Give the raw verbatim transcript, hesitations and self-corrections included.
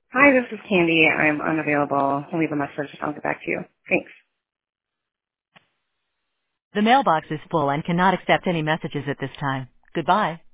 Hi, this is Candy. I'm unavailable. I'll leave a message and I'll get back to you. Thanks. The mailbox is full and cannot accept any messages at this time. Goodbye.